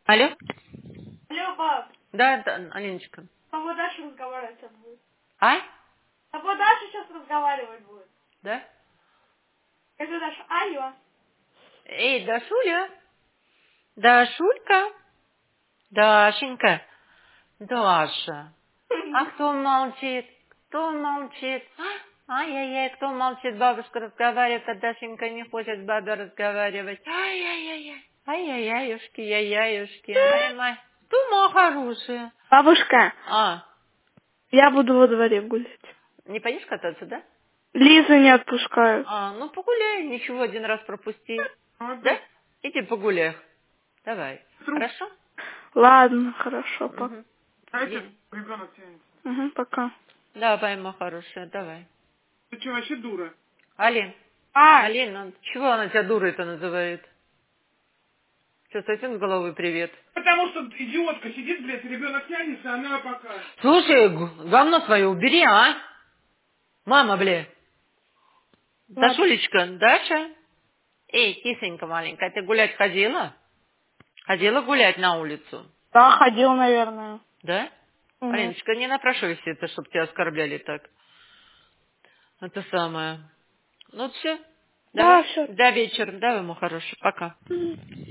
Алло? Алло, баб. Да, Алиночка. Папа Даша разговаривать сейчас будет. А? Папа Даша сейчас разговаривать будет. Да? Скажи, Даша, алло. Эй, Дашуля? Дашулька? Дашенька? Даша. А кто молчит? Кто молчит? Ай-яй-яй, кто молчит? Бабушка разговаривает, а Дашенька не хочет с бабой разговаривать. Ай-яй-яй-яй. Ай-яй-яюшки, яй-яюшки. Ай-май. Ты моя хорошая. Бабушка, А, я буду во дворе гулять. не пойдешь кататься, да? Лизу не отпускают. А, ну погуляй, ничего, один раз пропусти. Да? Иди погуляй. Давай. Хорошо? Ладно, хорошо, пока. Угу. Знаете, ребенок тянется. Угу, пока. Давай, моя хорошая, давай. Ты что, вообще дура? Алин, А, Алин, чего она тебя дурой-то называет? Что, совсем с головы привет? Потому что идиотка сидит, блядь, ребенок тянется, а она пока. Слушай, говно свое убери, а? Мама, бля. ладно. Дашулечка, Даша? Эй, кисонька маленькая, ты гулять ходила? Ходила гулять на улицу? Да, ходил, наверное. Да? Угу. Алиночка, не напрашивайся это, чтобы тебя оскорбляли так. Это самое. Ну все. Да, Давай. все. До вечера. Давай, мой хороший. Пока.